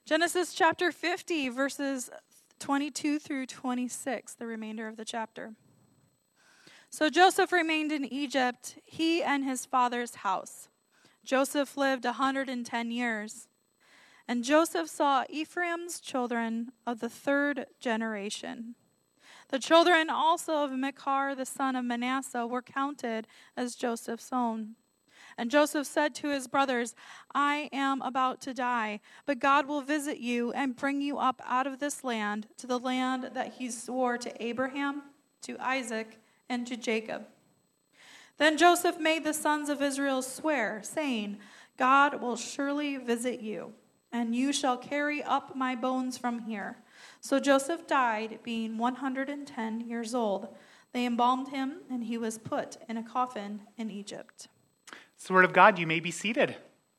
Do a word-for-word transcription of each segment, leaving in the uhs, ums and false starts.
Genesis chapter fifty, verses twenty-two through twenty-six, the remainder of the chapter. So Joseph remained in Egypt, he and his father's house. Joseph lived a hundred and ten years. And Joseph saw Ephraim's children of the third generation. The children also of Machir, the son of Manasseh, were counted as Joseph's own. And Joseph said to his brothers, I am about to die, but God will visit you and bring you up out of this land to the land that he swore to Abraham, to Isaac, and to Jacob. Then Joseph made the sons of Israel swear, saying, God will surely visit you, and you shall carry up my bones from here. So Joseph died, being one hundred and ten years old. They embalmed him, and he was put in a coffin in Egypt. It's the word of God. You may be seated.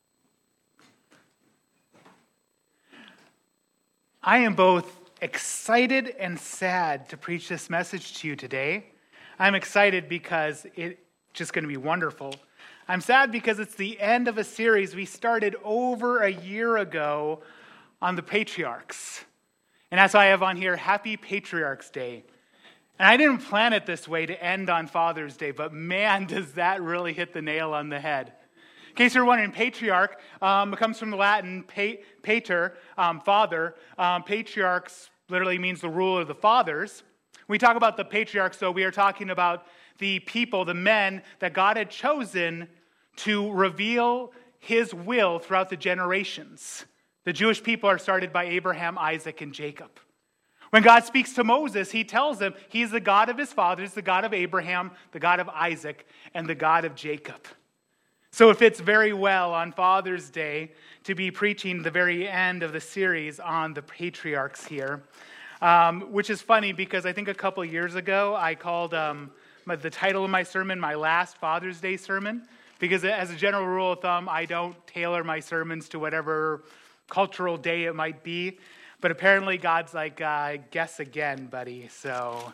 I am both excited and sad to preach this message to you today. I'm excited because it's just going to be wonderful. I'm sad because it's the end of a series we started over a year ago on the patriarchs. And that's why I have on here, Happy Patriarchs Day. And I didn't plan it this way to end on Father's Day, but man, does that really hit the nail on the head. In case you're wondering, patriarch um, comes from the Latin pa- pater, um, father. Um, patriarchs literally means the ruler of the fathers. When we talk about the patriarchs, though, we are talking about the people, the men that God had chosen to reveal his will throughout the generations. The Jewish people are started by Abraham, Isaac, and Jacob. When God speaks to Moses, he tells him he's the God of his fathers, the God of Abraham, the God of Isaac, and the God of Jacob. So it fits very well on Father's Day to be preaching the very end of the series on the patriarchs here, um, which is funny because I think a couple years ago I called um, my, the title of my sermon my last Father's Day sermon, because as a general rule of thumb, I don't tailor my sermons to whatever cultural day it might be. But apparently God's like, uh, guess again, buddy. So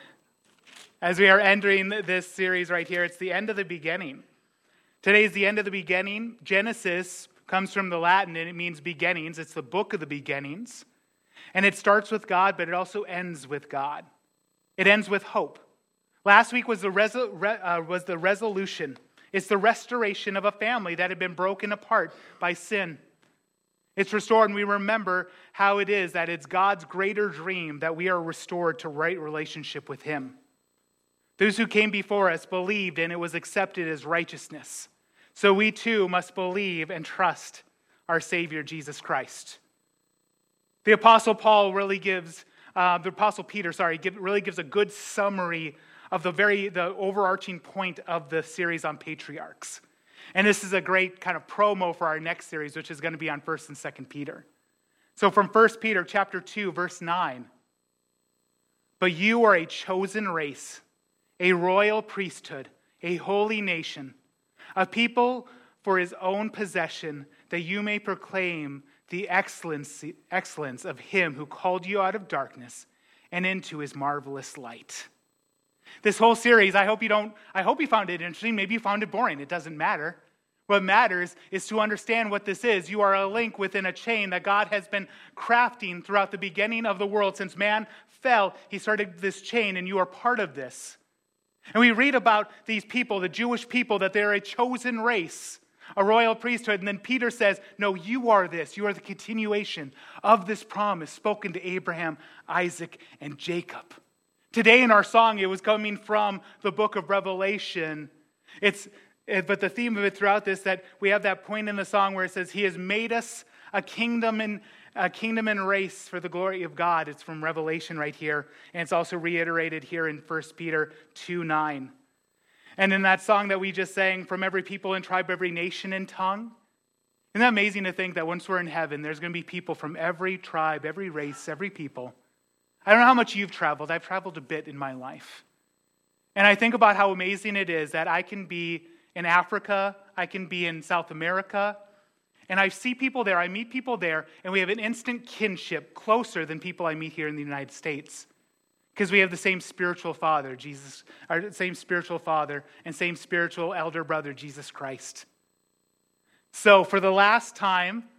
as we are entering this series right here, it's the end of the beginning. Today is the end of the beginning. Genesis comes from the Latin, and it means beginnings. It's the book of the beginnings. And it starts with God, but it also ends with God. It ends with hope. Last week was the, resol- re- uh, was the resolution. It's the restoration of a family that had been broken apart by sin. It's restored, and we remember how it is that it's God's greater dream that we are restored to right relationship with him. Those who came before us believed, and it was accepted as righteousness. So we too must believe and trust our Savior, Jesus Christ. The Apostle Paul really gives, uh, the Apostle Peter, sorry, give, really gives a good summary of the very, the overarching point of the series on patriarchs. And this is a great kind of promo for our next series, which is going to be on First and Second Peter. So from First Peter chapter two, verse nine. But you are a chosen race, a royal priesthood, a holy nation, a people for his own possession, that you may proclaim the excellence, excellence of him who called you out of darkness and into his marvelous light. This whole series, I hope you don't, I hope you found it interesting. Maybe you found it boring. It doesn't matter. What matters is to understand what this is. You are a link within a chain that God has been crafting throughout the beginning of the world. Since man fell, he started this chain, and you are part of this. And we read about these people, the Jewish people, that they're a chosen race, a royal priesthood. And then Peter says, no, you are this. You are the continuation of this promise spoken to Abraham, Isaac, and Jacob. Today in our song, it was coming from the book of Revelation. It's, but the theme of it throughout this, that we have that point in the song where it says, he has made us a kingdom and a kingdom and race for the glory of God. It's from Revelation right here. And it's also reiterated here in First Peter two nine. And in that song that we just sang, from every people and tribe, every nation and tongue. Isn't that amazing to think that once we're in heaven, there's going to be people from every tribe, every race, every people. I don't know how much you've traveled. I've traveled a bit in my life. And I think about how amazing it is that I can be in Africa, I can be in South America, and I see people there, I meet people there, and we have an instant kinship closer than people I meet here in the United States. Because we have the same spiritual father, Jesus, our same spiritual father, and same spiritual elder brother, Jesus Christ. So for the last time,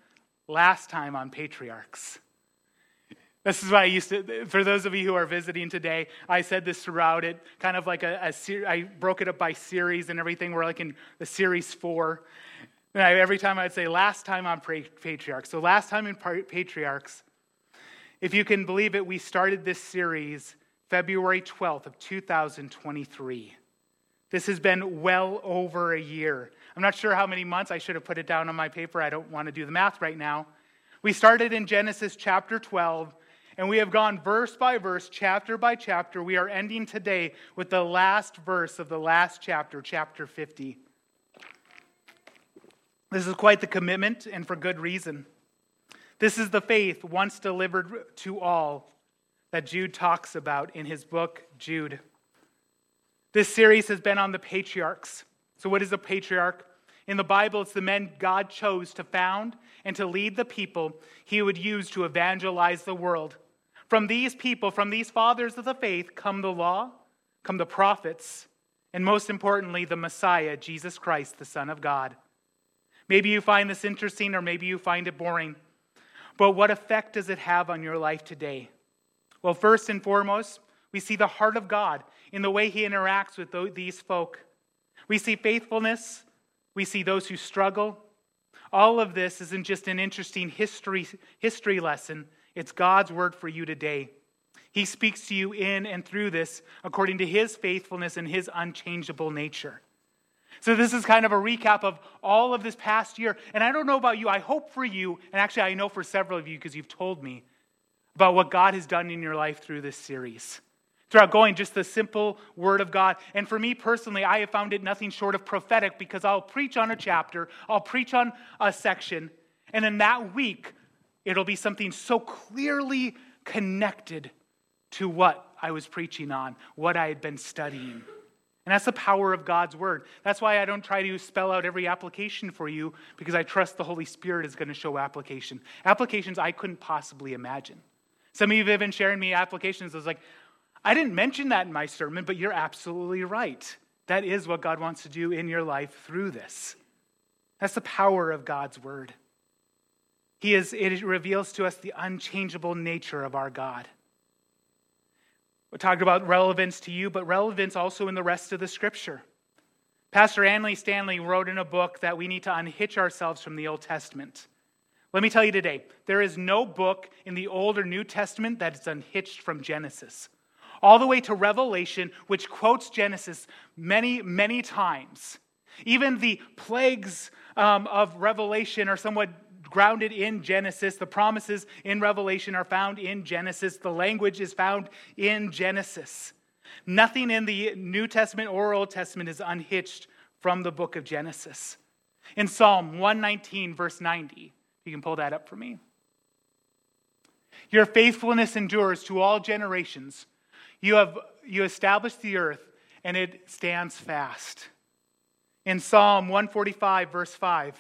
last time on patriarchs. This is what I used to, for those of you who are visiting today, I said this throughout it, kind of like a, a ser- I broke it up by series and everything. We're like in the series four. And I, every time I'd say, last time on patriarchs. So last time in patriarchs, if you can believe it, we started this series February twelfth of two thousand twenty-three. This has been well over a year. I'm not sure how many months. I should have put it down on my paper. I don't want to do the math right now. We started in Genesis chapter twelve, and we have gone verse by verse, chapter by chapter. We are ending today with the last verse of the last chapter, chapter fifty. This is quite the commitment, and for good reason. This is the faith once delivered to all that Jude talks about in his book, Jude. This series has been on the patriarchs. So what is a patriarch? In the Bible, it's the men God chose to found and to lead the people he would use to evangelize the world. From these people, from these fathers of the faith, come the law, come the prophets, and most importantly, the Messiah, Jesus Christ, the Son of God. Maybe you find this interesting or maybe you find it boring. But what effect does it have on your life today? Well, first and foremost, we see the heart of God in the way he interacts with these folk. We see faithfulness. We see those who struggle. All of this isn't just an interesting history, history lesson. It's God's word for you today. He speaks to you in and through this according to his faithfulness and his unchangeable nature. So this is kind of a recap of all of this past year. And I don't know about you. I hope for you, and actually I know for several of you because you've told me about what God has done in your life through this series. Throughout going, just the simple word of God. And for me personally, I have found it nothing short of prophetic because I'll preach on a chapter, I'll preach on a section, and in that week, it'll be something so clearly connected to what I was preaching on, what I had been studying. And that's the power of God's word. That's why I don't try to spell out every application for you, because I trust the Holy Spirit is going to show application. Applications I couldn't possibly imagine. Some of you have been sharing me applications. I was like, I didn't mention that in my sermon, but you're absolutely right. That is what God wants to do in your life through this. That's the power of God's word. He is, it reveals to us the unchangeable nature of our God. We talked about relevance to you, but relevance also in the rest of the scripture. Pastor Anley Stanley wrote in a book that we need to unhitch ourselves from the Old Testament. Let me tell you today, there is no book in the Old or New Testament that is unhitched from Genesis. All the way to Revelation, which quotes Genesis many, many times. Even the plagues um, of Revelation are somewhat grounded in Genesis. The promises in Revelation are found in Genesis. The language is found in Genesis. Nothing in the New Testament or Old Testament is unhitched from the book of Genesis. In Psalm one nineteen, verse ninety, you can pull that up for me. Your faithfulness endures to all generations. You have you established the earth, and it stands fast. In Psalm one forty-five, verse five,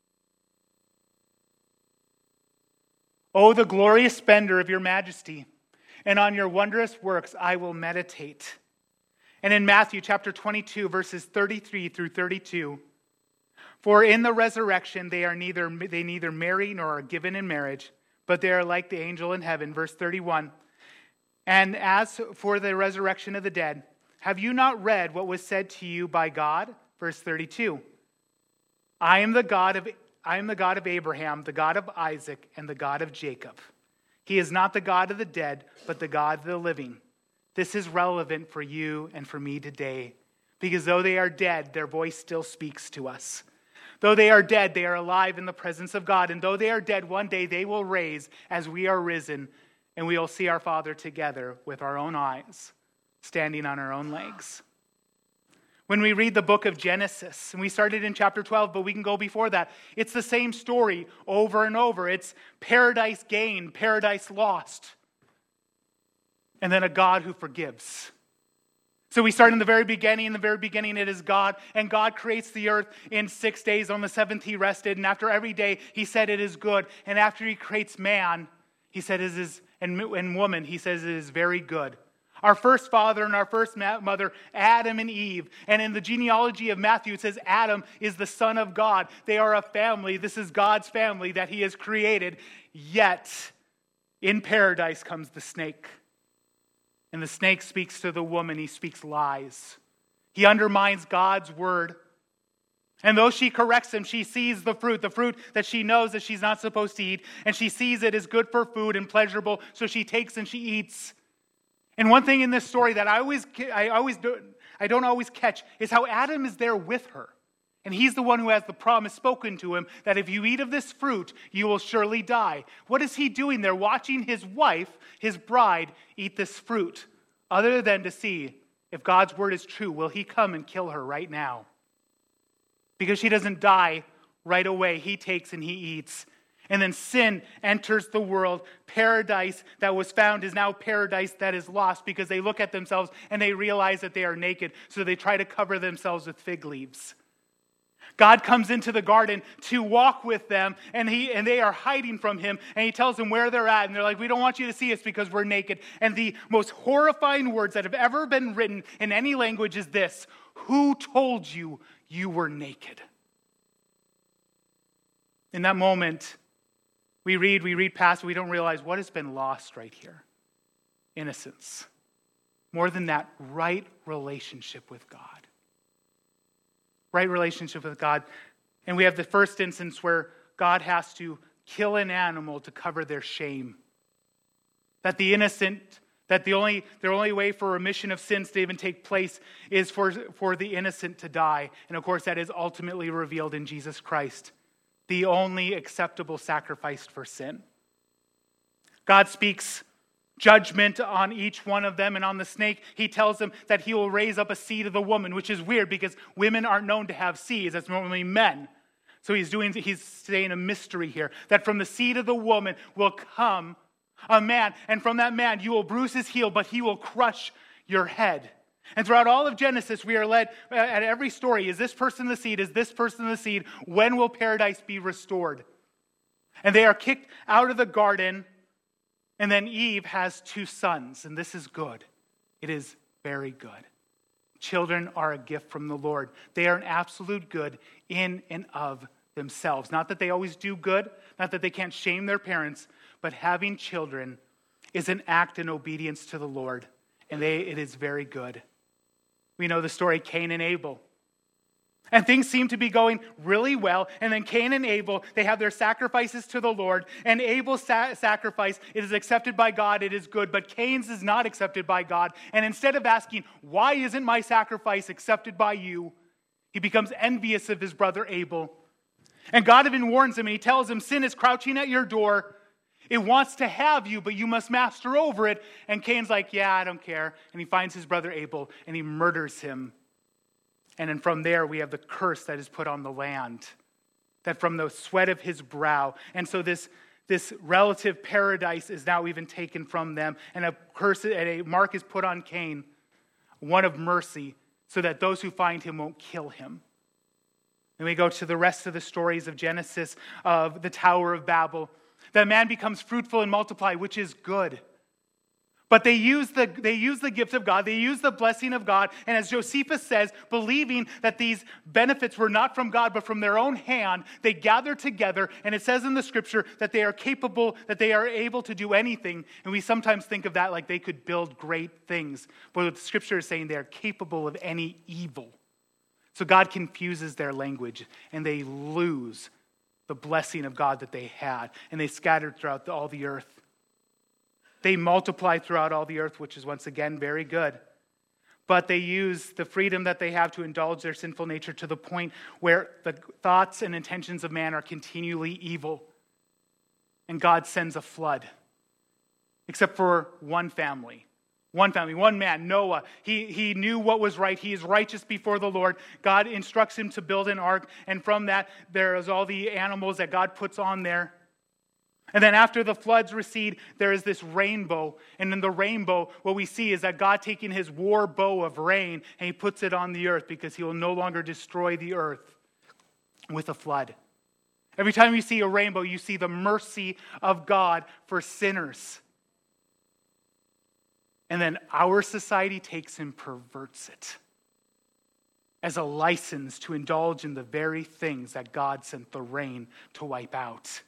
oh, the glorious splendor of your majesty, and on your wondrous works I will meditate. And in Matthew chapter twenty-two, verses thirty-three through thirty-two, for in the resurrection they are neither they neither marry nor are given in marriage, but they are like the angel in heaven. Verse thirty-one, and as for the resurrection of the dead, have you not read what was said to you by God? Verse thirty-two, I am the God of I am the God of Abraham, the God of Isaac, and the God of Jacob. He is not the God of the dead, but the God of the living. This is relevant for you and for me today, because though they are dead, their voice still speaks to us. Though they are dead, they are alive in the presence of God. And though they are dead, one day they will raise as we are risen, and we will see our Father together with our own eyes, standing on our own legs. When we read the book of Genesis, and we started in chapter twelve, but we can go before that, it's the same story over and over. It's paradise gained, paradise lost, and then a God who forgives. So we start in the very beginning. In the very beginning, it is God, and God creates the earth in six days. On the seventh, he rested, and after every day, he said it is good. And after he creates man, he said it is, and, and woman, he says it is very good. Our first father and our first mother, Adam and Eve. And in the genealogy of Matthew, it says Adam is the son of God. They are a family. This is God's family that he has created. Yet, in paradise comes the snake. And the snake speaks to the woman. He speaks lies. He undermines God's word. And though she corrects him, she sees the fruit, the fruit that she knows that she's not supposed to eat. And she sees it as good for food and pleasurable. So she takes and she eats. And one thing in this story that I always, I always do, I don't always catch is how Adam is there with her. And he's the one who has the promise spoken to him that if you eat of this fruit, you will surely die. What is he doing there? Watching his wife, his bride, eat this fruit, other than to see if God's word is true, will he come and kill her right now? Because she doesn't die right away. He takes and he eats. And then sin enters the world. Paradise that was found is now paradise that is lost because they look at themselves and they realize that they are naked. So they try to cover themselves with fig leaves. God comes into the garden to walk with them, and he and they are hiding from him. And he tells them where they're at. And they're like, we don't want you to see us because we're naked. And the most horrifying words that have ever been written in any language is this: who told you you were naked? In that moment, We read, we read past, we don't realize what has been lost right here. Innocence. More than that, right relationship with God. Right relationship with God. And we have the first instance where God has to kill an animal to cover their shame. That the innocent, that the only, the only way for remission of sins to even take place is for, for the innocent to die. And of course, that is ultimately revealed in Jesus Christ, the only acceptable sacrifice for sin. God speaks judgment on each one of them, and on the snake, he tells them that he will raise up a seed of the woman, which is weird because women aren't known to have seeds. That's normally men. So he's doing, he's saying a mystery here, that from the seed of the woman will come a man, and from that man you will bruise his heel, but he will crush your head. And throughout all of Genesis, we are led at every story, is this person the seed? Is this person the seed? When will paradise be restored? And they are kicked out of the garden, and then Eve has two sons, and this is good. It is very good. Children are a gift from the Lord. They are an absolute good in and of themselves. Not that they always do good, not that they can't shame their parents, but having children is an act in obedience to the Lord, and they, it is very good. We know the story, Cain and Abel. And things seem to be going really well. And then Cain and Abel, they have their sacrifices to the Lord. And Abel's sa- sacrifice, it is accepted by God, it is good. But Cain's is not accepted by God. And instead of asking, why isn't my sacrifice accepted by you? He becomes envious of his brother Abel. And God even warns him, and he tells him, sin is crouching at your door. It wants to have you, but you must master over it. And Cain's like, yeah, I don't care. And he finds his brother Abel, and he murders him. And then from there, we have the curse that is put on the land. That from the sweat of his brow. And so this, this relative paradise is now even taken from them. And a curse, and a mark is put on Cain, one of mercy, so that those who find him won't kill him. Then we go to the rest of the stories of Genesis, of the Tower of Babel. That man becomes fruitful and multiply, which is good. But they use the they use the gift of God, they use the blessing of God, and as Josephus says, believing that these benefits were not from God but from their own hand, they gather together, and it says in the scripture that they are capable, that they are able to do anything, and we sometimes think of that like they could build great things. But what the scripture is saying, they are capable of any evil. So God confuses their language, and they lose the blessing of God that they had, and they scattered throughout the, all the earth. They multiplied throughout all the earth, which is once again very good. But they use the freedom that they have to indulge their sinful nature to the point where the thoughts and intentions of man are continually evil. And God sends a flood. Except for one family. One family, one man, Noah. He, he knew what was right. He is righteous before the Lord. God instructs him to build an ark. And from that, there is all the animals that God puts on there. And then after the floods recede, there is this rainbow. And in the rainbow, what we see is that God taking his war bow of rain and he puts it on the earth because he will no longer destroy the earth with a flood. Every time you see a rainbow, you see the mercy of God for sinners. And then our society takes and perverts it as a license to indulge in the very things that God sent the rain to wipe out.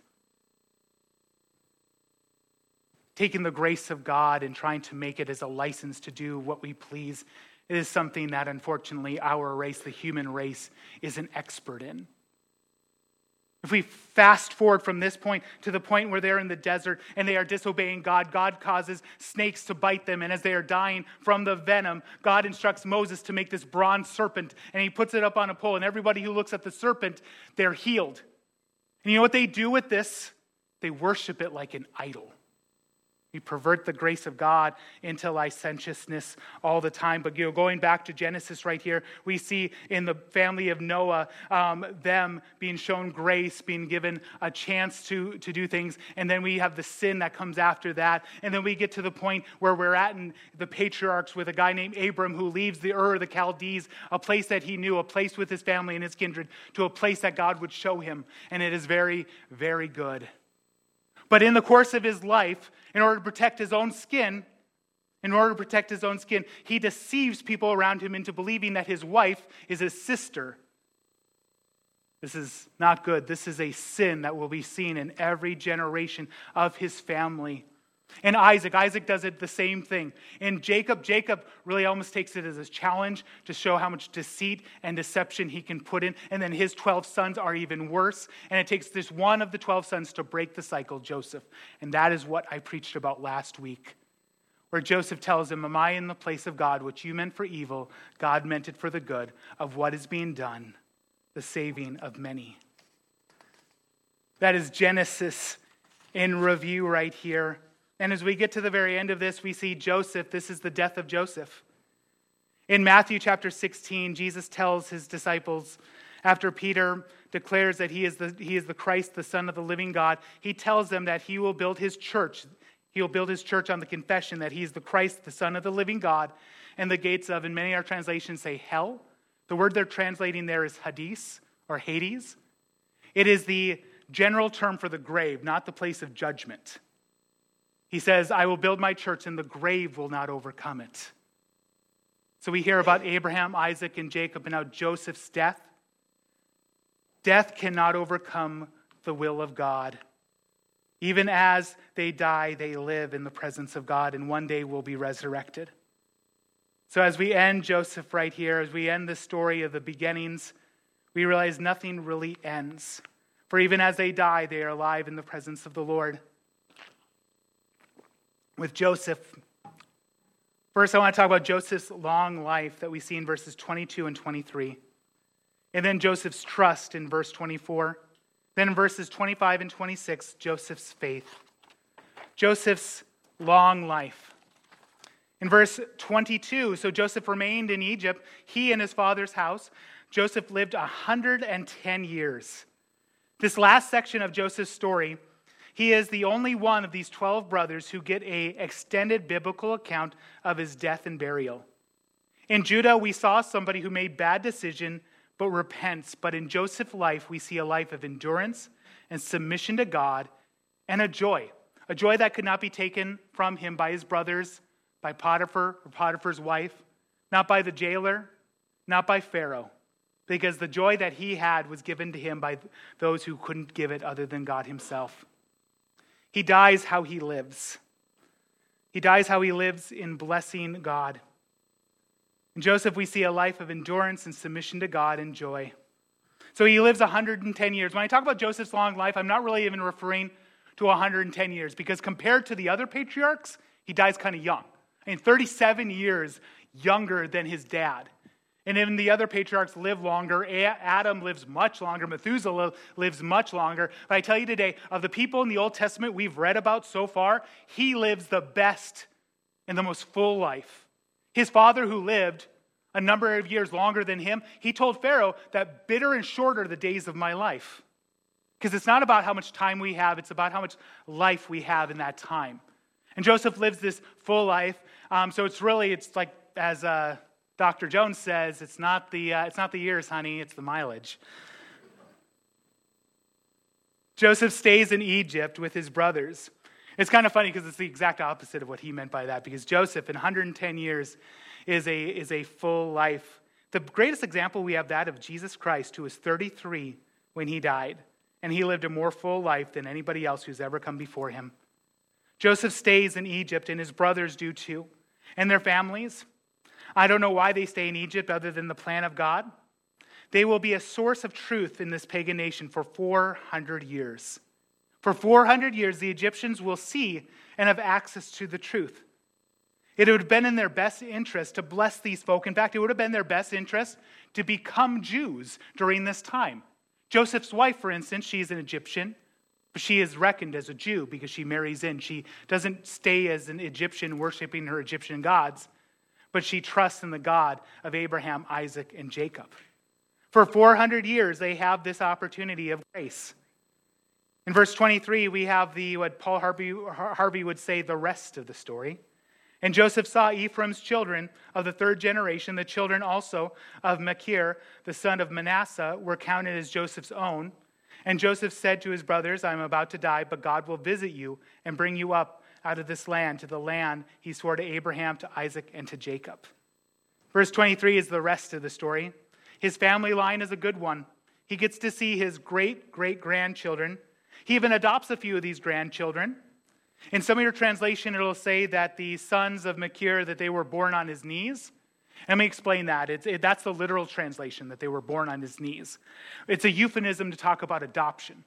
Taking the grace of God and trying to make it as a license to do what we please is something that unfortunately our race, the human race, is an expert in. If we fast forward from this point to the point where they're in the desert and they are disobeying God, God causes snakes to bite them. And as they are dying from the venom, God instructs Moses to make this bronze serpent. And he puts it up on a pole. And everybody who looks at the serpent, they're healed. And you know what they do with this? They worship it like an idol. We pervert the grace of God into licentiousness all the time. But you know, going back to Genesis right here, we see in the family of Noah, um, them being shown grace, being given a chance to, to do things. And then we have the sin that comes after that. And then we get to the point where we're at in the patriarchs with a guy named Abram who leaves the Ur of the Chaldees, a place that he knew, a place with his family and his kindred, to a place that God would show him. And it is very, very good. But in the course of his life, in order to protect his own skin, in order to protect his own skin, he deceives people around him into believing that his wife is his sister. This is not good. This is a sin that will be seen in every generation of his family. And Isaac, Isaac does it the same thing. And Jacob, Jacob really almost takes it as a challenge to show how much deceit and deception he can put in. And then his twelve sons are even worse. And it takes this one of the twelve sons to break the cycle, Joseph. And that is what I preached about last week, where Joseph tells him, am I in the place of God? What you meant for evil, God meant it for the good of what is being done, the saving of many. That is Genesis in review right here. And as we get to the very end of this, we see Joseph. This is the death of Joseph. In Matthew chapter sixteen, Jesus tells his disciples, after Peter declares that he is the, he is the Christ, the Son of the living God, he tells them that he will build his church. He will build his church on the confession that he is the Christ, the Son of the living God, and the gates of, and many of our translations say hell. The word they're translating there is Hades or Hades. It is the general term for the grave, not the place of judgment. He says, I will build my church and the grave will not overcome it. So we hear about Abraham, Isaac, and Jacob, and now Joseph's death. Death cannot overcome the will of God. Even as they die, they live in the presence of God and one day will be resurrected. So as we end Joseph right here, as we end the story of the beginnings, we realize nothing really ends. For even as they die, they are alive in the presence of the Lord. With Joseph, first I want to talk about Joseph's long life that we see in verses twenty-two and twenty-three. And then Joseph's trust in verse twenty-four. Then in verses twenty-five and twenty-six, Joseph's faith. Joseph's long life. In verse twenty-two, so Joseph remained in Egypt, he and his father's house. Joseph lived one hundred ten years. This last section of Joseph's story, he is the only one of these twelve brothers who get an extended biblical account of his death and burial. In Judah, we saw somebody who made bad decision but repents. But in Joseph's life, we see a life of endurance and submission to God and a joy. A joy that could not be taken from him by his brothers, by Potiphar or Potiphar's wife, not by the jailer, not by Pharaoh. Because the joy that he had was given to him by those who couldn't give it other than God himself. He dies how he lives. He dies how he lives in blessing God. In Joseph, we see a life of endurance and submission to God and joy. So he lives one hundred ten years. When I talk about Joseph's long life, I'm not really even referring to one hundred ten years, because compared to the other patriarchs, he dies kind of young. I mean, thirty-seven years younger than his dad. And even the other patriarchs live longer. Adam lives much longer. Methuselah lives much longer. But I tell you today, of the people in the Old Testament we've read about so far, he lives the best and the most full life. His father, who lived a number of years longer than him, he told Pharaoh that bitter and short are the days of my life. Because it's not about how much time we have, it's about how much life we have in that time. And Joseph lives this full life. Um, so it's really, it's like, as uh, Doctor Jones says, it's not the uh, it's not the years, honey, it's the mileage. Joseph stays in Egypt with his brothers. It's kind of funny because it's the exact opposite of what he meant by that, because Joseph in one hundred ten years is a, is a full life. The greatest example we have that of Jesus Christ, who was thirty-three when he died, and he lived a more full life than anybody else who's ever come before him. Joseph stays in Egypt, and his brothers do too, and their families. I don't know why they stay in Egypt other than the plan of God. They will be a source of truth in this pagan nation for four hundred years. For four hundred years, the Egyptians will see and have access to the truth. It would have been in their best interest to bless these folk. In fact, it would have been their best interest to become Jews during this time. Joseph's wife, for instance, she's an Egyptian, but she is reckoned as a Jew because she marries in. She doesn't stay as an Egyptian worshiping her Egyptian gods, but she trusts in the God of Abraham, Isaac, and Jacob. For four hundred years, they have this opportunity of grace. In verse twenty-three, we have the what Paul Harvey, Harvey would say, the rest of the story. And Joseph saw Ephraim's children of the third generation, the children also of Machir, the son of Manasseh, were counted as Joseph's own. And Joseph said to his brothers, I am about to die, but God will visit you and bring you up out of this land to the land he swore to Abraham, to Isaac, and to Jacob. Verse twenty-three is the rest of the story. His family line is a good one. He gets to see his great-great-grandchildren. He even adopts a few of these grandchildren. In some of your translation, it'll say that the sons of Machir, that they were born on his knees. Let me explain that. It's, it, that's the literal translation, that they were born on his knees. It's a euphemism to talk about adoption.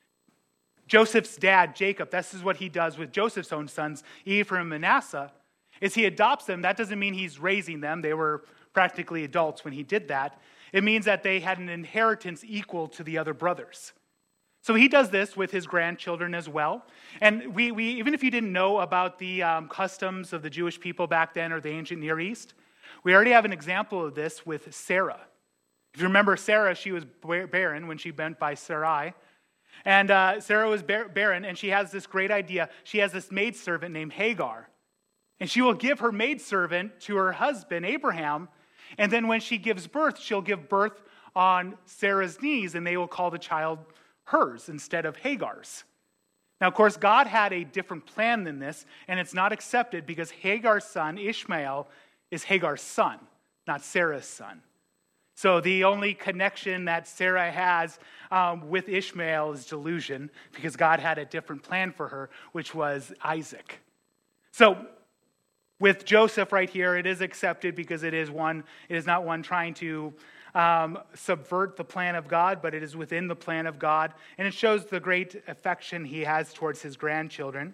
Joseph's dad, Jacob, this is what he does with Joseph's own sons, Ephraim and Manasseh, is he adopts them. That doesn't mean he's raising them. They were practically adults when he did that. It means that they had an inheritance equal to the other brothers. So he does this with his grandchildren as well. And we, we even if you didn't know about the um, customs of the Jewish people back then or the ancient Near East, we already have an example of this with Sarah. If you remember Sarah, she was barren when she went by Sarai. And uh, Sarah was bar- barren, and she has this great idea. She has this maidservant named Hagar. And she will give her maidservant to her husband, Abraham. And then when she gives birth, she'll give birth on Sarah's knees, and they will call the child hers instead of Hagar's. Now, of course, God had a different plan than this, and it's not accepted because Hagar's son, Ishmael, is Hagar's son, not Sarah's son. So the only connection that Sarah has um, with Ishmael is delusion, because God had a different plan for her, which was Isaac. So with Joseph right here, it is accepted because it is one. It is not one trying to um, subvert the plan of God, but it is within the plan of God, and it shows the great affection he has towards his grandchildren.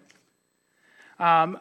Um,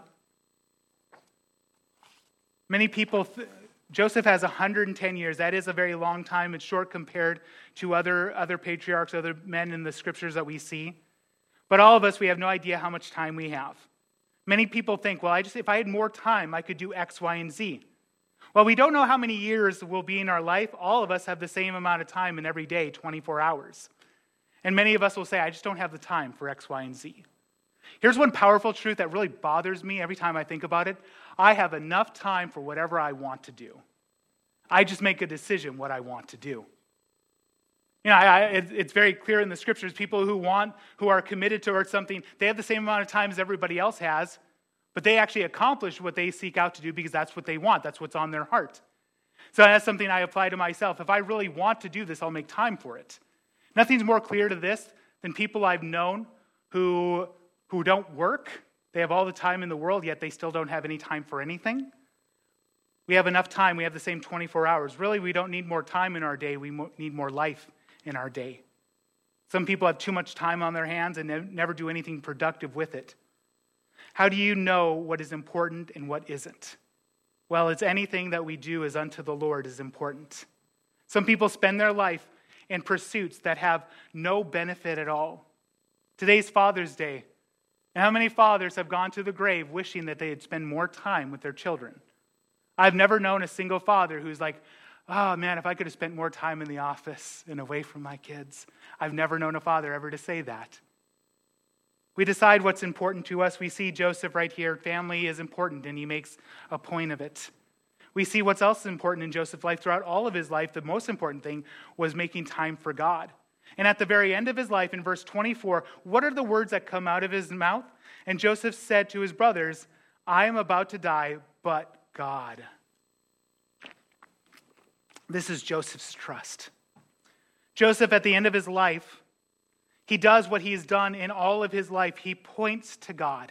many people. Th- Joseph has one hundred ten years. That is a very long time. It's short compared to other, other patriarchs, other men in the scriptures that we see. But all of us, we have no idea how much time we have. Many people think, well, I just if I had more time, I could do X, Y, and Z. Well, we don't know how many years will be in our life. All of us have the same amount of time in every day, twenty-four hours. And many of us will say, I just don't have the time for X, Y, and Z. Here's one powerful truth that really bothers me every time I think about it. I have enough time for whatever I want to do. I just make a decision what I want to do. You know, I, I, it, it's very clear in the scriptures, people who want, who are committed towards something, they have the same amount of time as everybody else has, but they actually accomplish what they seek out to do because that's what they want. That's what's on their heart. So that's something I apply to myself. If I really want to do this, I'll make time for it. Nothing's more clear to this than people I've known who who don't work. They have all the time in the world, yet they still don't have any time for anything. We have enough time. We have the same twenty-four hours. Really, we don't need more time in our day. We mo- need more life in our day. Some people have too much time on their hands and ne- never do anything productive with it. How do you know what is important and what isn't? Well, it's anything that we do as unto the Lord is important. Some people spend their life in pursuits that have no benefit at all. Today's Father's Day. And how many fathers have gone to the grave wishing that they had spent more time with their children? I've never known a single father who's like, oh man, if I could have spent more time in the office and away from my kids. I've never known a father ever to say that. We decide what's important to us. We see Joseph right here. Family is important, and he makes a point of it. We see what's else important in Joseph's life. Throughout all of his life, the most important thing was making time for God. And at the very end of his life, in verse twenty-four, what are the words that come out of his mouth? And Joseph said to his brothers, I am about to die, but God. This is Joseph's trust. Joseph, at the end of his life, he does what he's done in all of his life. He points to God.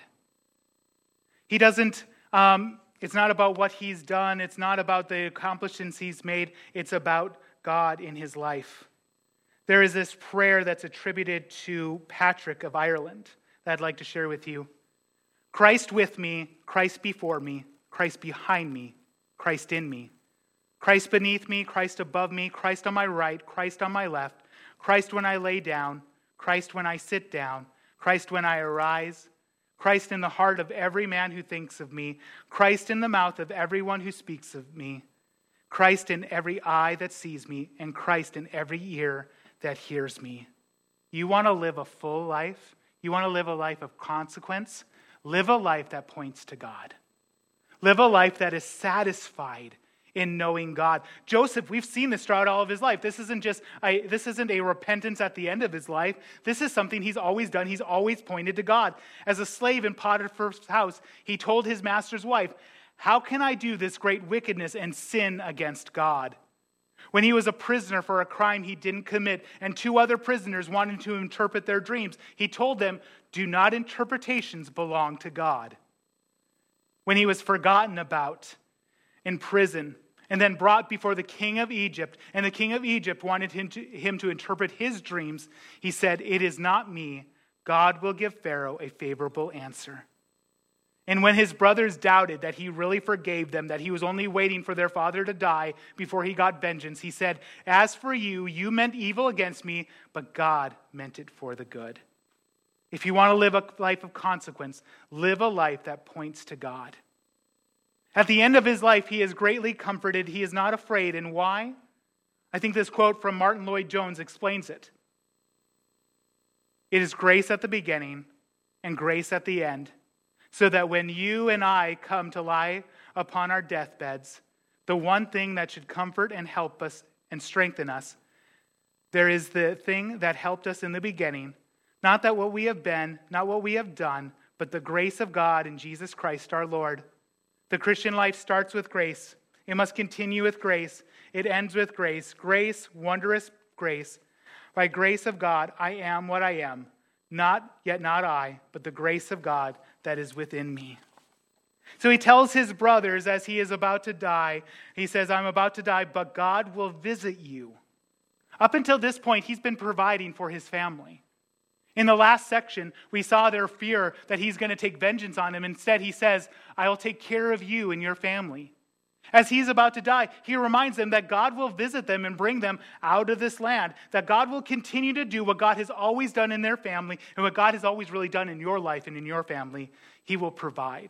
He doesn't, um, it's not about what he's done. It's not about the accomplishments he's made. It's about God in his life. There is this prayer that's attributed to Patrick of Ireland that I'd like to share with you. Christ with me, Christ before me, Christ behind me, Christ in me. Christ beneath me, Christ above me, Christ on my right, Christ on my left, Christ when I lay down, Christ when I sit down, Christ when I arise, Christ in the heart of every man who thinks of me, Christ in the mouth of everyone who speaks of me, Christ in every eye that sees me, and Christ in every ear that hears me. You want to live a full life? You want to live a life of consequence? Live a life that points to God. Live a life that is satisfied in knowing God. Joseph, we've seen this throughout all of his life. This isn't just a, this isn't a repentance at the end of his life. This is something he's always done. He's always pointed to God. As a slave in Potiphar's house, he told his master's wife, how can I do this great wickedness and sin against God? When he was a prisoner for a crime he didn't commit, and two other prisoners wanted to interpret their dreams, he told them, do not interpretations belong to God? When he was forgotten about in prison, and then brought before the king of Egypt, and the king of Egypt wanted him to, him to interpret his dreams, he said, it is not me. God will give Pharaoh a favorable answer. And when his brothers doubted that he really forgave them, that he was only waiting for their father to die before he got vengeance, he said, as for you, you meant evil against me, but God meant it for the good. If you want to live a life of consequence, live a life that points to God. At the end of his life, he is greatly comforted. He is not afraid. And why? I think this quote from Martin Lloyd-Jones explains it. It is grace at the beginning and grace at the end, so that when you and I come to lie upon our deathbeds, the one thing that should comfort and help us and strengthen us, there is the thing that helped us in the beginning, not that what we have been, not what we have done, but the grace of God in Jesus Christ our Lord. The Christian life starts with grace. It must continue with grace. It ends with grace. Grace, wondrous grace. By grace of God, I am what I am. Not, yet not I, but the grace of God that is within me. So he tells his brothers as he is about to die, he says, I'm about to die, but God will visit you. Up until this point, he's been providing for his family. In the last section, we saw their fear that he's going to take vengeance on them. Instead, he says, I'll take care of you and your family. As he's about to die, he reminds them that God will visit them and bring them out of this land, that God will continue to do what God has always done in their family and what God has always really done in your life and in your family. He will provide.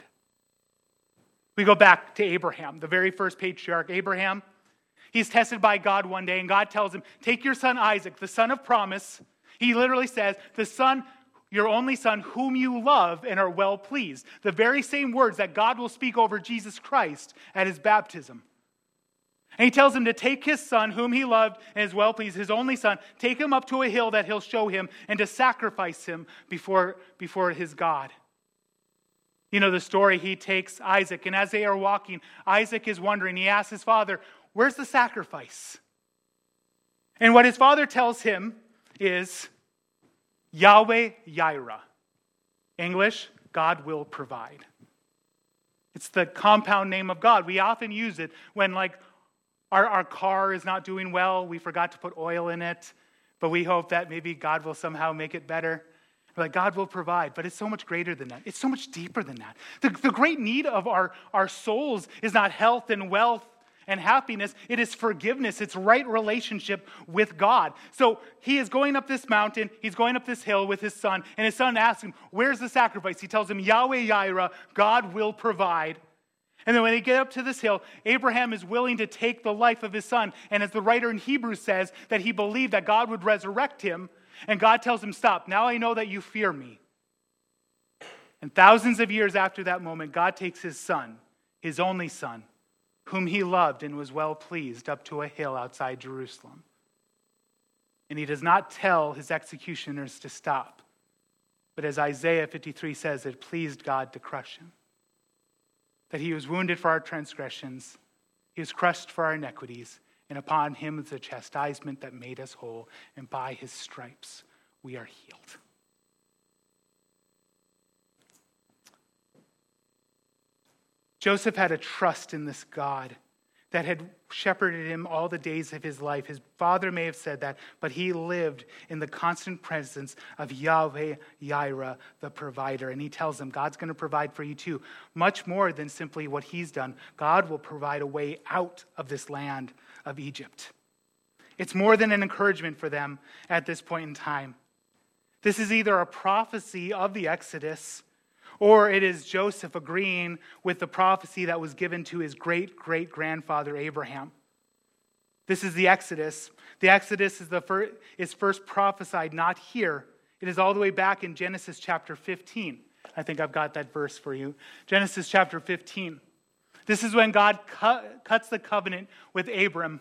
We go back to Abraham, the very first patriarch, Abraham. He's tested by God one day, and God tells him, take your son Isaac, the son of promise. He literally says, the son, your only son, whom you love and are well pleased. The very same words that God will speak over Jesus Christ at his baptism. And he tells him to take his son, whom he loved and is well pleased, his only son, take him up to a hill that he'll show him, and to sacrifice him before, before his God. You know the story, he takes Isaac, and as they are walking, Isaac is wondering, he asks his father, where's the sacrifice? And what his father tells him is Yahweh Yireh. English, God will provide. It's the compound name of God. We often use it when like our, our car is not doing well, we forgot to put oil in it, but we hope that maybe God will somehow make it better. Like God will provide, but it's so much greater than that. It's so much deeper than that. The, the great need of our, our souls is not health and wealth and happiness. It is forgiveness. It's right relationship with God. So he is going up this mountain. He's going up this hill with his son. And his son asks him, where's the sacrifice? He tells him, Yahweh Yireh, God will provide. And then when they get up to this hill, Abraham is willing to take the life of his son. And as the writer in Hebrews says, that he believed that God would resurrect him. And God tells him, stop. Now I know that you fear me. And thousands of years after that moment, God takes his son, his only son, whom he loved and was well pleased, up to a hill outside Jerusalem. And he does not tell his executioners to stop. But as Isaiah fifty-three says, it pleased God to crush him. That he was wounded for our transgressions, he was crushed for our iniquities, and upon him is the chastisement that made us whole, and by his stripes we are healed. Joseph had a trust in this God that had shepherded him all the days of his life. His father may have said that, but he lived in the constant presence of Yahweh Yireh, the provider. And he tells him, God's going to provide for you too. Much more than simply what he's done. God will provide a way out of this land of Egypt. It's more than an encouragement for them at this point in time. This is either a prophecy of the Exodus, or it is Joseph agreeing with the prophecy that was given to his great-great-grandfather Abraham. This is the Exodus. The Exodus is, the first, is first prophesied not here. It is all the way back in Genesis chapter fifteen. I think I've got that verse for you. Genesis chapter fifteen. This is when God cut, cuts the covenant with Abram.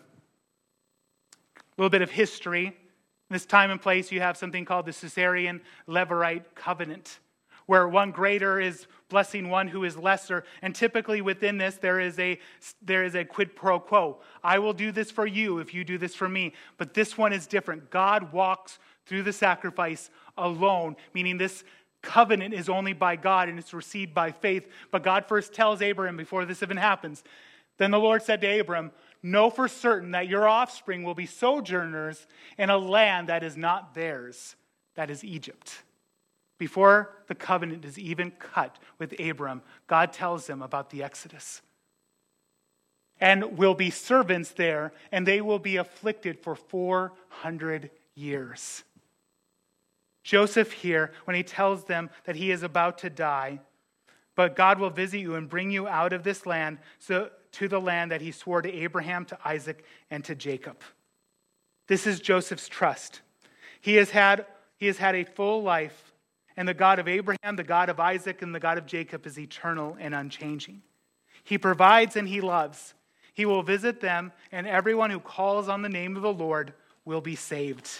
A little bit of history. In this time and place, you have something called the Caesarean Levirate covenant, where one greater is blessing one who is lesser. And typically within this, there is a there is a quid pro quo. I will do this for you if you do this for me. But this one is different. God walks through the sacrifice alone, meaning this covenant is only by God and it's received by faith. But God first tells Abraham before this even happens. Then the Lord said to Abram, know for certain that your offspring will be sojourners in a land that is not theirs, that is Egypt. Before the covenant is even cut with Abram, God tells them about the Exodus. And will be servants there, and they will be afflicted for four hundred years. Joseph here, when he tells them that he is about to die, but God will visit you and bring you out of this land so, to the land that he swore to Abraham, to Isaac, and to Jacob. This is Joseph's trust. He has had, he has had a full life. And the God of Abraham, the God of Isaac, and the God of Jacob is eternal and unchanging. He provides and he loves. He will visit them, and everyone who calls on the name of the Lord will be saved.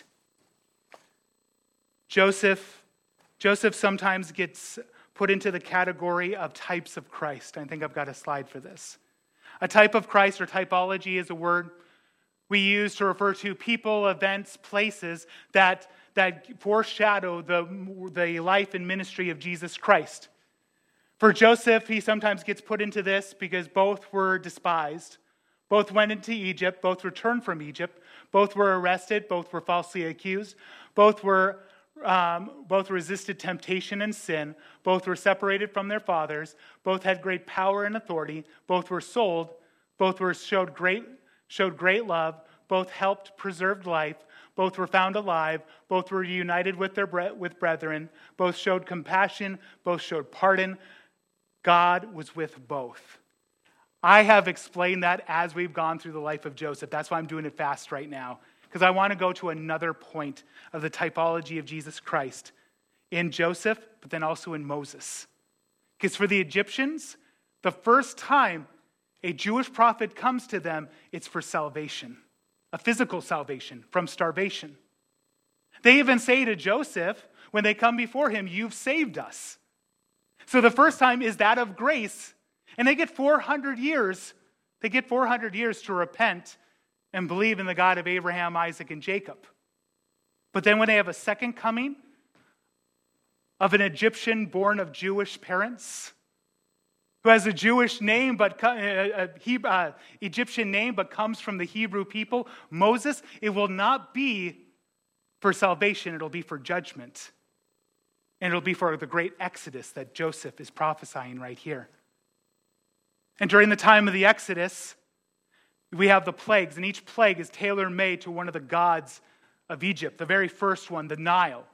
Joseph, Joseph sometimes gets put into the category of types of Christ. I think I've got a slide for this. A type of Christ, or typology, is a word we use to refer to people, events, places that that foreshadow the, the life and ministry of Jesus Christ. For Joseph, he sometimes gets put into this because both were despised. Both went into Egypt, both returned from Egypt, both were arrested, both were falsely accused, both were um, both resisted temptation and sin, both were separated from their fathers, both had great power and authority, both were sold, both were showed great showed great love, both helped preserve life, both were found alive, both were united with their bre- with brethren, both showed compassion, both showed pardon. God was with both. I have explained that as we've gone through the life of Joseph. That's why I'm doing it fast right now, because I want to go to another point of the typology of Jesus Christ in Joseph, but then also in Moses. Because for the Egyptians, the first time a Jewish prophet comes to them, it's for salvation. A physical salvation from starvation. They even say to Joseph, when they come before him, you've saved us. So the first time is that of grace. And they get four hundred years. They get four hundred years to repent and believe in the God of Abraham, Isaac, and Jacob. But then when they have a second coming of an Egyptian born of Jewish parents, who has a Jewish name, but a Hebrew, uh, Egyptian name, but comes from the Hebrew people, Moses, it will not be for salvation, it'll be for judgment. And it'll be for the great Exodus that Joseph is prophesying right here. And during the time of the Exodus, we have the plagues, and each plague is tailor-made to one of the gods of Egypt. The very first one, the Nile.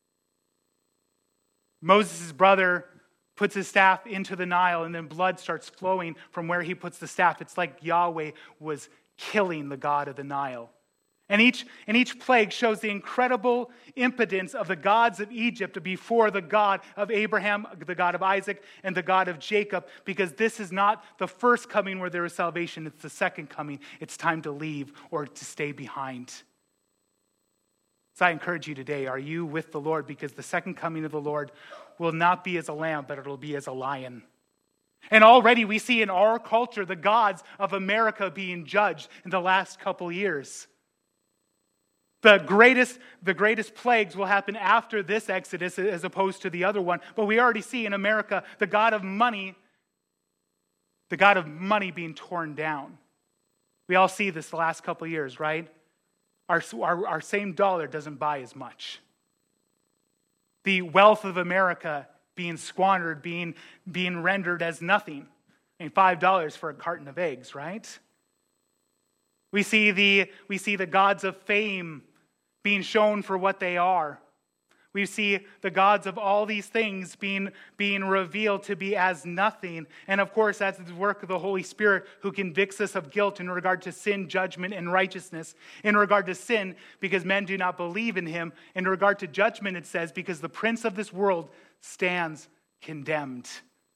Moses' brother puts his staff into the Nile, and then blood starts flowing from where he puts the staff. It's like Yahweh was killing the god of the Nile. And each, and each plague shows the incredible impotence of the gods of Egypt before the God of Abraham, the God of Isaac, and the God of Jacob, because this is not the first coming where there is salvation. It's the second coming. It's time to leave or to stay behind. So I encourage you today, are you with the Lord? Because the second coming of the Lord will not be as a lamb, but it'll be as a lion. And already we see in our culture the gods of America being judged in the last couple years. The greatest, the greatest plagues will happen after this Exodus as opposed to the other one. But we already see in America the God of money, the God of money being torn down. We all see this the last couple of years, right? Our, our, our same dollar doesn't buy as much. The wealth of America being squandered, being, being rendered as nothing. I mean, five dollars for a carton of eggs, right? We see the, we see the gods of fame being shown for what they are. We see the gods of all these things being, being revealed to be as nothing. And of course, that's the work of the Holy Spirit who convicts us of guilt in regard to sin, judgment, and righteousness. In regard to sin, because men do not believe in him. In regard to judgment, it says, because the prince of this world stands condemned.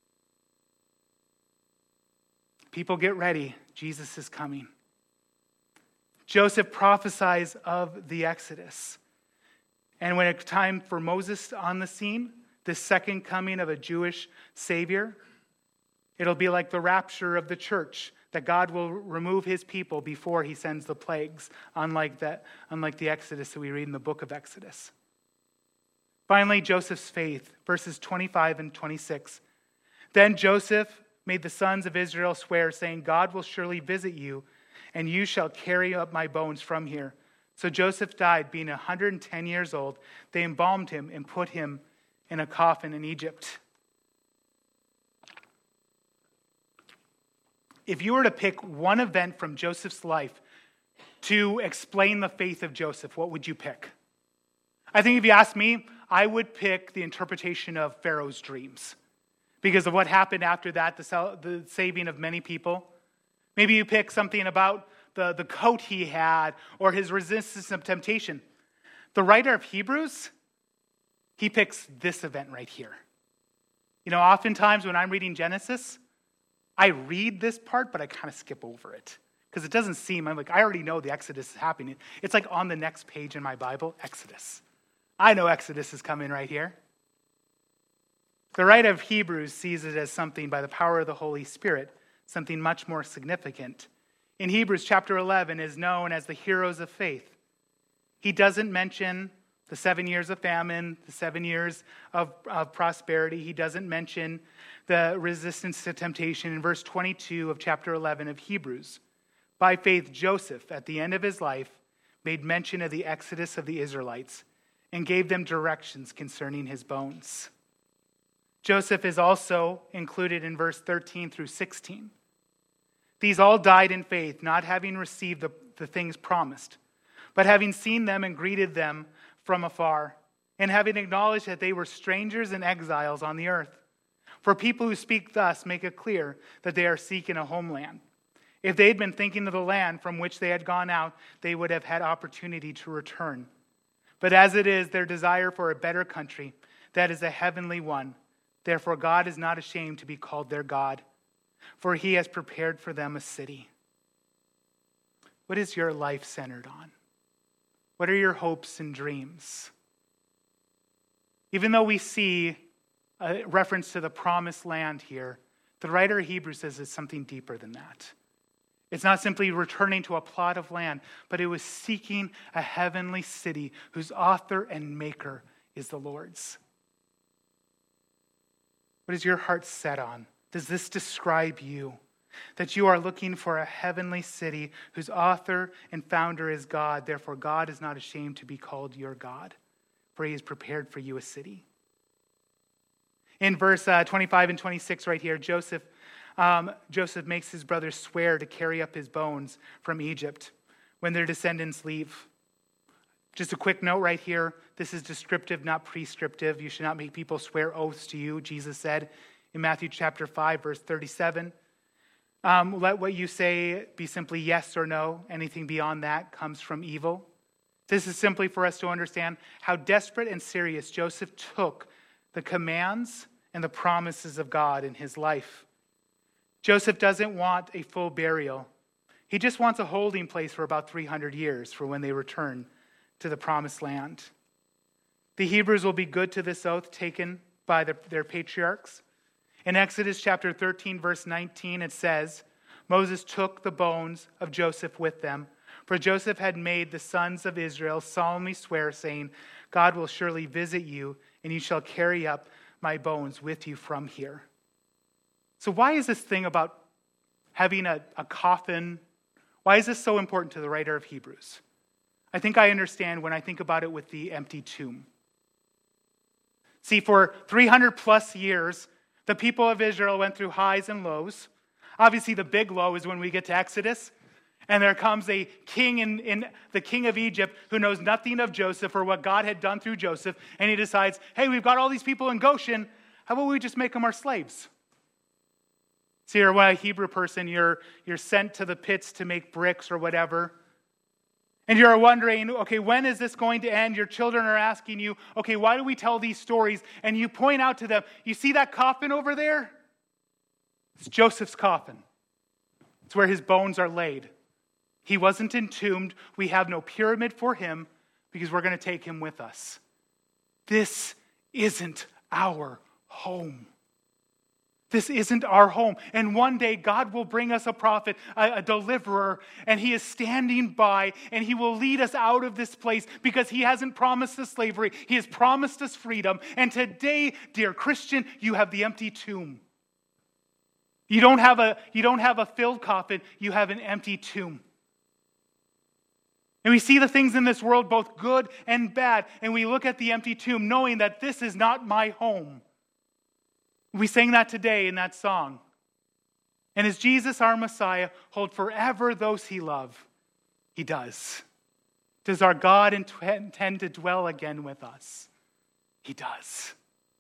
People, get ready. Jesus is coming. Joseph prophesies of the Exodus. And when it's time for Moses on the scene, the second coming of a Jewish Savior, it'll be like the rapture of the church, that God will remove his people before he sends the plagues, unlike that, unlike the Exodus that we read in the book of Exodus. Finally, Joseph's faith, verses twenty-five and twenty-six. Then Joseph made the sons of Israel swear, saying, God will surely visit you, and you shall carry up my bones from here. So Joseph died, being one hundred ten years old. They embalmed him and put him in a coffin in Egypt. If you were to pick one event from Joseph's life to explain the faith of Joseph, what would you pick? I think if you ask me, I would pick the interpretation of Pharaoh's dreams because of what happened after that, the, the saving of many people. Maybe you pick something about the, the coat he had or his resistance of temptation. The writer of Hebrews, he picks this event right here. You know, oftentimes when I'm reading Genesis, I read this part, but I kind of skip over it because it doesn't seem, I'm like, I already know the Exodus is happening. It's like on the next page in my Bible, Exodus. I know Exodus is coming right here. The writer of Hebrews sees it as something by the power of the Holy Spirit, something much more significant. In Hebrews chapter eleven is known as the heroes of faith. He doesn't mention the seven years of famine, the seven years of, of prosperity. He doesn't mention the resistance to temptation in verse twenty-two of chapter eleven of Hebrews. By faith, Joseph, at the end of his life, made mention of the exodus of the Israelites and gave them directions concerning his bones. Joseph is also included in verse thirteen through sixteen. These all died in faith, not having received the, the things promised, but having seen them and greeted them from afar, and having acknowledged that they were strangers and exiles on the earth. For people who speak thus make it clear that they are seeking a homeland. If they had been thinking of the land from which they had gone out, they would have had opportunity to return. But as it is, their desire for a better country, that is a heavenly one. Therefore, God is not ashamed to be called their God, for he has prepared for them a city. What is your life centered on? What are your hopes and dreams? Even though we see a reference to the promised land here, the writer of Hebrews says it's something deeper than that. It's not simply returning to a plot of land, but it was seeking a heavenly city whose author and maker is the Lord's. What is your heart set on? Does this describe you? That you are looking for a heavenly city whose author and founder is God. Therefore, God is not ashamed to be called your God, for he has prepared for you a city. In verse uh, twenty-five and twenty-six right here, Joseph, um, Joseph makes his brothers swear to carry up his bones from Egypt when their descendants leave. Just a quick note right here. This is descriptive, not prescriptive. You should not make people swear oaths to you, Jesus said in Matthew chapter five, verse thirty-seven. Um, let what you say be simply yes or no. Anything beyond that comes from evil. This is simply for us to understand how desperate and serious Joseph took the commands and the promises of God in his life. Joseph doesn't want a full burial. He just wants a holding place for about three hundred years for when they return to the promised land. The Hebrews will be good to this oath taken by the, their patriarchs. In Exodus chapter thirteen, verse nineteen, it says, Moses took the bones of Joseph with them, for Joseph had made the sons of Israel solemnly swear, saying, God will surely visit you, and you shall carry up my bones with you from here. So why is this thing about having a, a coffin, why is this so important to the writer of Hebrews? I think I understand when I think about it with the empty tomb. See, for three hundred plus years, the people of Israel went through highs and lows. Obviously, the big low is when we get to Exodus, and there comes a king in, in the king of Egypt who knows nothing of Joseph or what God had done through Joseph, and he decides, hey, we've got all these people in Goshen, how about we just make them our slaves? See, you're a Hebrew person, you're, you're sent to the pits to make bricks or whatever. And you're wondering, okay, when is this going to end? Your children are asking you, okay, why do we tell these stories? And you point out to them, you see that coffin over there? It's Joseph's coffin. It's where his bones are laid. He wasn't entombed. We have no pyramid for him because we're going to take him with us. This isn't our home. This isn't our home. And one day God will bring us a prophet, a, a deliverer, and he is standing by and he will lead us out of this place because he hasn't promised us slavery. He has promised us freedom. And today, dear Christian, you have the empty tomb. You don't have a, you don't have a filled coffin, you have an empty tomb. And we see the things in this world, both good and bad, and we look at the empty tomb knowing that this is not my home. We sang that today in that song. And as Jesus, our Messiah, hold forever those he loves, he does. Does our God intend to dwell again with us? He does.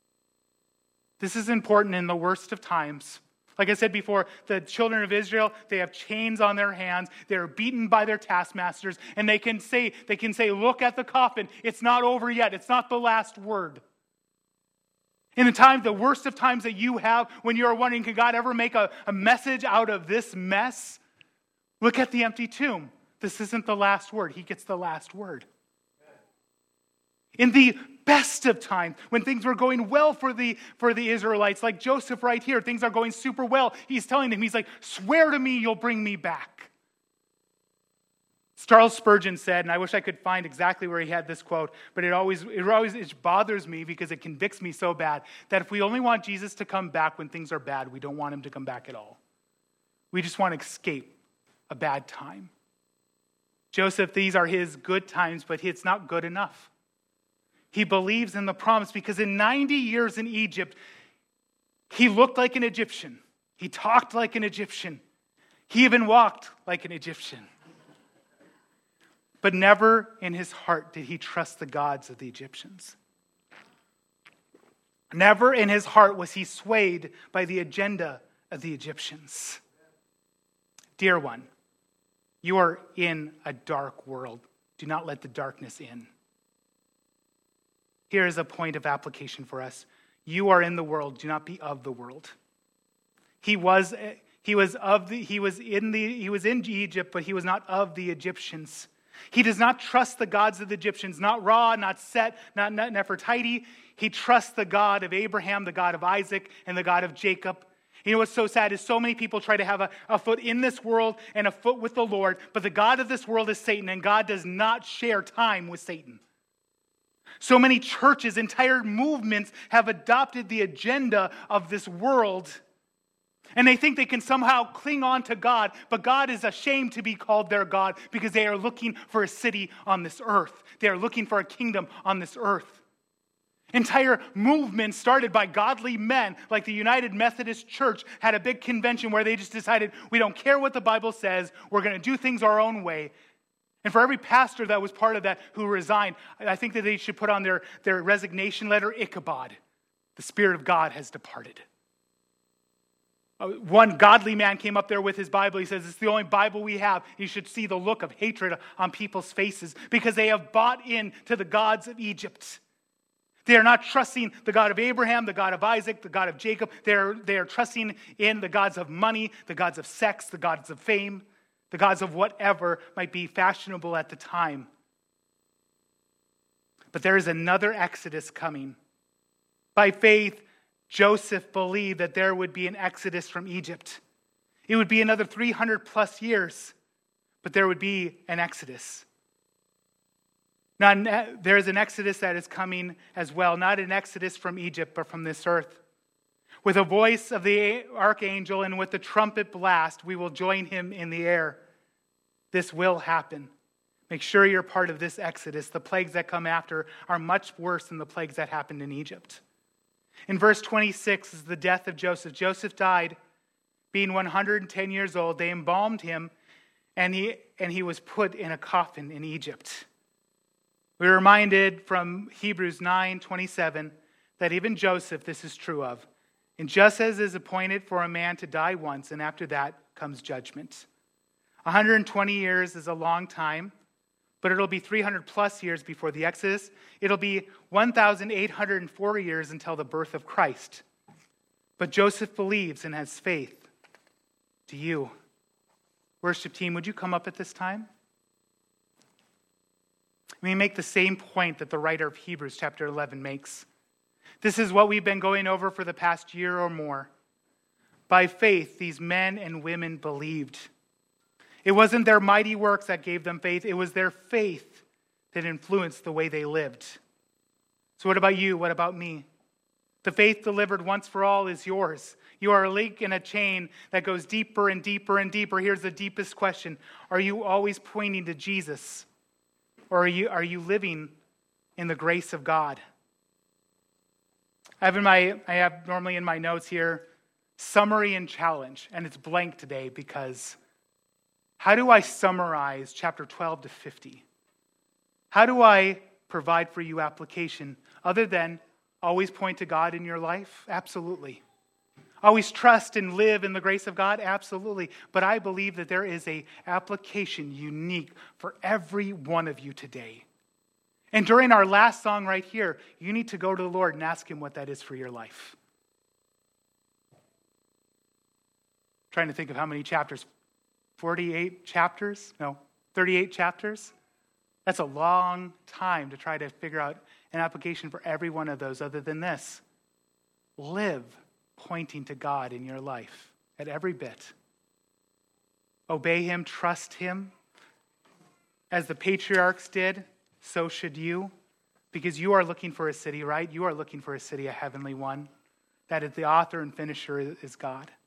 This is important in the worst of times. Like I said before, the children of Israel, they have chains on their hands. They're beaten by their taskmasters. And they can say, they can say, look at the coffin. It's not over yet. It's not the last word. In the time, the worst of times that you have, when you're wondering, can God ever make a, a message out of this mess? Look at the empty tomb. This isn't the last word. He gets the last word. In the best of times, when things were going well for the, for the Israelites, like Joseph right here, things are going super well. He's telling them, he's like, swear to me you'll bring me back. Charles Spurgeon said, and I wish I could find exactly where he had this quote, but it always, it always it bothers me because it convicts me so bad, that if we only want Jesus to come back when things are bad, we don't want him to come back at all. We just want to escape a bad time. Joseph, these are his good times, but it's not good enough. He believes in the promise because in ninety years in Egypt, he looked like an Egyptian. He talked like an Egyptian. He even walked like an Egyptian. But never in his heart did he trust the gods of the Egyptians. Never in his heart was he swayed by the agenda of the Egyptians. Dear one, you are in a dark world. Do not let the darkness in. Here is a point of application for us. You are in the world. Do not be of the world. He was, he was of the, he was in the, he was in Egypt, but he was not of the Egyptians. He does not trust the gods of the Egyptians, not Ra, not Set, not Nefertiti. He trusts the God of Abraham, the God of Isaac, and the God of Jacob. You know what's so sad is so many people try to have a, a foot in this world and a foot with the Lord, but the God of this world is Satan, and God does not share time with Satan. So many churches, entire movements have adopted the agenda of this world, and they think they can somehow cling on to God, but God is ashamed to be called their God because they are looking for a city on this earth. They are looking for a kingdom on this earth. Entire movements started by godly men, like the United Methodist Church, had a big convention where they just decided, we don't care what the Bible says, we're going to do things our own way. And for every pastor that was part of that who resigned, I think that they should put on their, their resignation letter, Ichabod. The Spirit of God has departed. One godly man came up there with his Bible. He says, it's the only Bible we have. You should see the look of hatred on people's faces because they have bought into the gods of Egypt. They are not trusting the God of Abraham, the God of Isaac, the God of Jacob. They are, they are trusting in the gods of money, the gods of sex, the gods of fame, the gods of whatever might be fashionable at the time. But there is another exodus coming. By faith, Joseph believed that there would be an exodus from Egypt. It would be another three hundred plus years, but there would be an exodus. Now, there is an exodus that is coming as well, not an exodus from Egypt, but from this earth. With a voice of the archangel and with the trumpet blast, we will join him in the air. This will happen. Make sure you're part of this exodus. The plagues that come after are much worse than the plagues that happened in Egypt. In verse twenty-six is the death of Joseph. Joseph died, being one hundred ten years old. They embalmed him, and he, and he was put in a coffin in Egypt. We're reminded from Hebrews nine twenty-seven that even Joseph, this is true of. And just as is appointed for a man to die once, and after that comes judgment. one hundred twenty years is a long time, but it'll be three hundred plus years before the Exodus. It'll be one thousand eight hundred four years until the birth of Christ. But Joseph believes and has faith. Do you? Worship team, would you come up at this time? We make the same point that the writer of Hebrews chapter eleven makes. This is what we've been going over for the past year or more. By faith, these men and women believed. It wasn't their mighty works that gave them faith. It was their faith that influenced the way they lived. So what about you? What about me? The faith delivered once for all is yours. You are a link in a chain that goes deeper and deeper and deeper. Here's the deepest question. Are you always pointing to Jesus? Or are you, are you living in the grace of God? I have in my I have normally in my notes here summary and challenge, and it's blank today because how do I summarize chapter twelve to fifty? How do I provide for you application other than always point to God in your life? Absolutely. Always trust and live in the grace of God? Absolutely. But I believe that there is an application unique for every one of you today. And during our last song right here, you need to go to the Lord and ask him what that is for your life. Trying to think of how many chapters. forty-eight chapters? No, thirty-eight chapters? That's a long time to try to figure out an application for every one of those other than this. Live pointing to God in your life at every bit. Obey him, trust him. As the patriarchs did, so should you. Because you are looking for a city, right? You are looking for a city, a heavenly one. That is the author and finisher is God.